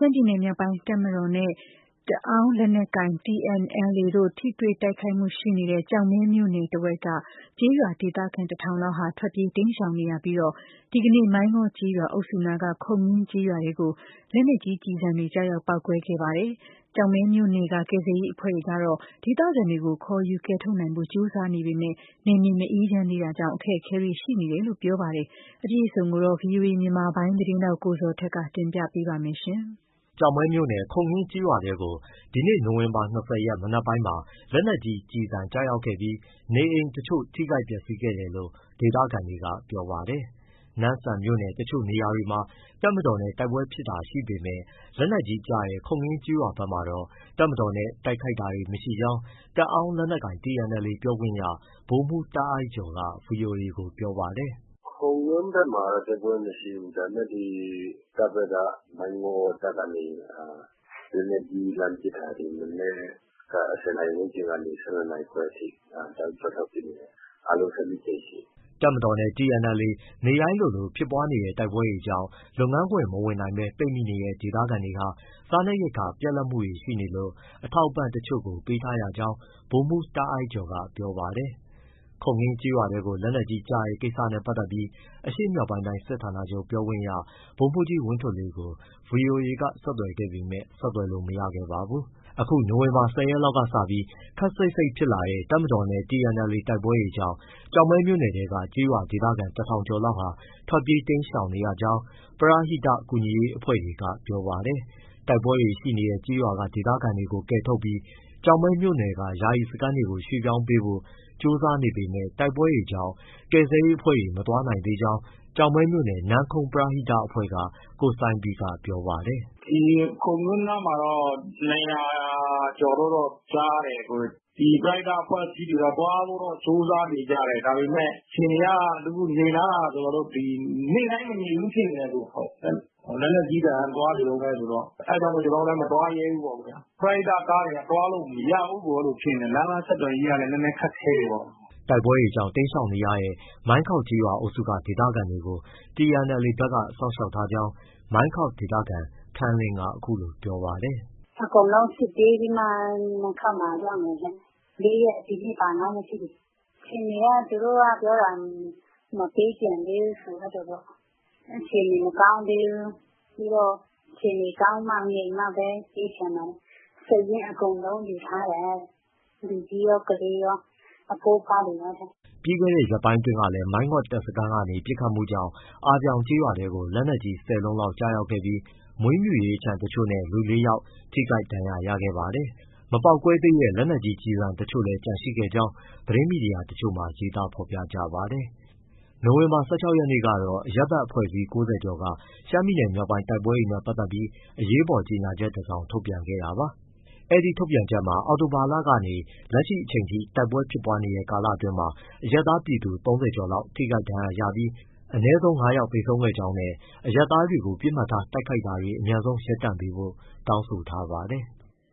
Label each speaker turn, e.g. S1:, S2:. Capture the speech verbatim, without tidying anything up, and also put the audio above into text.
S1: ရှမ်းပြည်နယ်မြောက်ပိုင်းတပ်မတော်နဲ့တအောင်းလက်နက်ကိုင် T N L A တို့ထိတွေ့တိုက်ခိုက်မှုရှိနေတဲ့ကျောက်မဲမြို့နယ်တဝိုက်ကကျေးရွာဒေသခံတစ်ထောင်လောက်ဟာထွက်ပြေးတိမ်းရှောင်နေရပြီးတော့ဒီကနေ့မိုင်းငေါကျေးရွာအုပ်စုနာကခုံငင်းကျေးရွာတွေကိုလက်နက်ကြီးကျည်ဆံတွေကြားရောက်ပောက်ကွဲခဲ့ပါတယ်။ကျောက်မဲမြို့နယ်ကကယ်ဆယ်ရေးအဖွဲ့တွေကတော့ဒေသခံတွေကိုခေါ်ယူကယ်ထုတ်နိုင်ဖို့ကြိုးစားနေပေမဲ့နယ်မြေမအေးချမ်းသေးတာကြောင့်အခက်အခဲတွေရှိနေတယ်လို့ပြောပါတယ်။အပြည့်အစုံကိုတော့ ဗွီအိုအေမြန်မာပိုင်းသတင်းထောက်ကိုဇော်ထက်ကတင်ပြပေးပါမယ်ရှင်
S2: ။ကျောက်မဲမြို့နယ်ခုံငင်းကျေးရွာထဲကိုဒီနေ့နိုဝင်ဘာ၂၀ရက်မနက်ပိုင်းမှာလက်နက်ကြီးကျည်ဆံကျရောက်ခဲ့ပြီးနေအိမ်တချို့ထိခိုက်ပျက်စီးခဲ့တယ်လို့ဒေသခံတွေကပြောပါတယ်။နမ့်ဆန်မြို့နယ်တချို့နေရာတွေမှာတပ်မတော်နဲ့တိုက်ပွဲဖြစ်တာရှိပေမဲ့လက်နက်ကြီးကျတဲ့ခုံငင်းကျေးရွာဘက်မှာတော့တပ်မတော်နဲ့တိုက်ခိုက်တာတွေမရှိကြောင်းတအောင်းလက်နက်ကိုင် T N L A ပြောခွင့်ရဗိုလ်မှူးတာ့အိုက်ကျော်က ဗွီအိုအေကိုပြောပါတယ်
S3: ။ခုံငင်းဘက်မှာတော့တိုက်ပွဲမရှိဘူး။ဒါပေမဲ့ဒီတပ်ဘက်ကမိုင်းငေါတပ်ကနေလက်နက်ကြီးလှမ်းပစ်တာတွေမနေ့ကဆယ်နာရီဝန်းကျင်ကနေဆယ်နှစ်နာရီခွဲအထိတောက်လျှောက်ဖြစ်နေတယ်။အားလုံးဆက်ပြီးကြိတ်ရှိ
S2: တပ်မတော်နဲ့ T N L A နေ့တိုင်းလိုလိုဖြစ်ပွားနေတဲ့တိုက်ပွဲတွေကြောင့်လုပ်ငန်းခွင်မဝင်နိုင်ဘဲပိတ်မိနေတဲ့ဒေသခံတွေဟာစားနပ်ရိက္ခာပြတ်လပ်မှုတွေရှိနေလို့အထောက်အပံ့တချို့ကိုပေးထားရကြောင်းဗိုလ်မှူးတာ့အိုက်ကျော်ကပြောပါတယ်။ခုံငင်းကျေးရွာထဲကိုလက်နက်ကြီးကျတဲ့ကိစ္စနဲ့ပတ်သက်ပြီးအရှေ့မြောက်ပိုင်းတိုင်းစစ်ဌာနချုပ်ပြောခွင့်ရဗိုလ်မှူးကြီးဝင်းထွဋ်လေးကိုဗွီအိုအေကဆက်သွယ်ခဲ့ပေမဲ့ဆက်သွယ်လို့မရခဲ့ပါဘူး။အခုနိုဝင်ဘာ၁၀ရက်လောက်ကစပြီးခပ်စိပ်စိပ်ဖြစ်လာတဲ့တပ်မတော်နဲ့ T N L A တိုက်ပွဲတွေကြောင့်ကျောက်မဲမြို့နယ်ထဲကကျေးရွာဒေသခံတစ်ထောင်ကျော်လောက်ဟာထွက်ပြေးတိမ်းရှောင်နေရကြောင်းပရဟိတကူညီရေးအဖွဲ့တွေကပြောပါတယ်။တိုက်ပွဲတွေရှိနေတဲ့ကျေးရွာကဒေသခံတွေကိုကယ်ထုတ်ပြီးကျောက်မဲမြို့နယ်ကယာယီစခန်းတွေကိုရွှေ့ပြောင်းပေးဖို့ကြိုးစားနေပေမဲ့တိုက်ပွဲတွေကြောင့်ကယ်ဆယ်ရေးအဖွဲ့တွေမသွားနိုင်သေးကြောင်းကျောက်မဲမြို့နယ်နန်းခုံးပရဟိတအဖွဲ့ကကိုစိုင်းဘီကပြောပါတယ်
S4: ။ဒီခုံငင်းနားမှာတော့နှစ်ရာကျော်တော့ကြားတယ်ကိုဒီပရဟိတအဖွဲ့အစည်းတွေတော့သွားဖို့တော့ကြိုးစားနေကြတယ်ဒါပေမဲ့ရှင်ရလူနေလာဆိုတော့ဒီနေ့တိုင်းမနေဘူးဖြစ်နေတယ်လို့ဟုတ်လက်လက်ကြီးတန်းသွားနေတော့ပဲဆိုတော့အဲဒါကြောင့်ကျွန်တော်လည်းမသွားရဲဘူးပေါ့ဗျာပရဟိတကားတွေကသွားလို့မရဘူးပေါ့လို့ဖြစ်နေလမ်းမဆက်သွယ်ရေးကလည်းနည်းနည်းခက်ခဲတယ်ပေါ့
S2: တိုက်ပွဲတွေကြောင့်တိမ်းရှောင်နေရတဲ့မိုင်းခေါက်ကျေးရွာအုပ်စုကဒေသခံတွေကို T N L A ဘက်ကစောင့်ရှောက်ထားကြောင်းမိုင်းခေါက်ဒေသခံခမ်းလင်းကအခုလိုပြောပါတယ်
S5: ။အကုန်လုံးစစ်ပေးပြီးမှမိုင်းခေါက်မှာရောက်နေတယ်။လေးရက်ဒီနေ့ပါနောက်မရှိဘူး။ရှင်တွေကသူတို့ကပြောတာမပေးကြသေးဘူးဆိုတော့အချိန်မကောင်းသေးဘူး။ပြီးတော့အချိန်ကောင်းမှငြိမ်မှပဲပြေးချင်တယ်။စိတ်ရင်းအကုန်လုံးယူထားတယ်။လူကြီးရောကလေးရောအဖိုးသားတွေရော
S2: ပြီးခဲ့တဲ့ရက်ပိုင်းအတွင်းကလည်းမိုင်းငေါ့တပ်စခန်းကနေပစ်ခတ်မှုကြောင့်အာပြောင်ကျေးရွာထဲကိုလက်နက်ကြီးဆယ်လုံးလောက်ကျရောက်ခဲ့ပြီးမွေးမြူရေးခြံတချို့နဲ့လူလေးယောက်ထိခိုက်ဒဏ်ရာရခဲ့ပါတယ်။မပေါက်ကွဲသေးတဲ့လက်နက်ကြီးကျည်ဆံတချို့လည်းကျန်ရှိခဲ့ကြောင်းသတင်းမီဒီယာတချို့မှာရေးသားဖော်ပြကြပါတယ်။နိုဝင်ဘာ၁၆ရက်နေ့ကတော့အရပ်ဘက်အဖွဲ့အစည်း၉၀ကျော်ကရှမ်းပြည်နယ်မြောက်ပိုင်းတိုက်ပွဲတွေနဲ့ပတ်သက်ပြီးအရေးပေါ်ကြေညာချက်တစ်စောင်ထုတ်ပြန်ခဲ့တာပါ။အဲဒီထုတ်ပြန်ချက်မှာအောက်တိုဘာလကနေလက်ရှိအချိန်ထိတိုက်ပွဲဖြစ်ပွားနေတဲ့ကာလအတွင်းမှာအရပ်သားပြည်သူသုံးဆယ်ကျော်လောက်ထိခိုက်ဒဏ်ရာရပြီးအနည်းဆုံးငါးယောက်သေဆုံးခဲ့ကြောင်းနဲ့အရပ်သားတွေကိုပစ်မှတ်ထားတိုက်ခိုက်တာတွေအမြန်ဆုံးရပ်တန့်ပေးဖို့တောင်းဆိုထားပါတယ်။